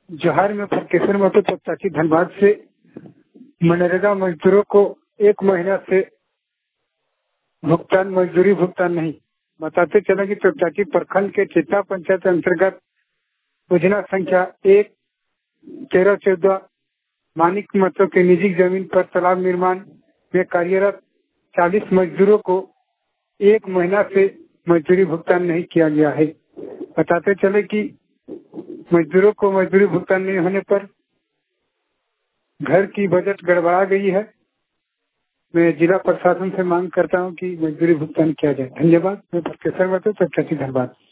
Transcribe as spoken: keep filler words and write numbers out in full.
जोहार में फरकेश्वर महतो तपचाची धनबाद से मनरेगा मजदूरों को एक महीना से भुगतान मजदूरी भुगतान नहीं। बताते चले कि तपचाची प्रखंड के चित्ता पंचायत अंतर्गत योजना संख्या एक तेरह चौदह मानिक महतो के निजी जमीन पर तालाब निर्माण में कार्यरत चालीस मजदूरों को एक महीना से मजदूरी भुगतान नहीं किया गया है। बताते चले कि मजदूरों को मजदूरी भुगतान नहीं होने पर घर की बजट गड़बड़ा गई है। मैं जिला प्रशासन से मांग करता हूं कि मजदूरी भुगतान किया जाए। धन्यवाद। मैं फरकेश्वर महतो तपचाची धनबाद।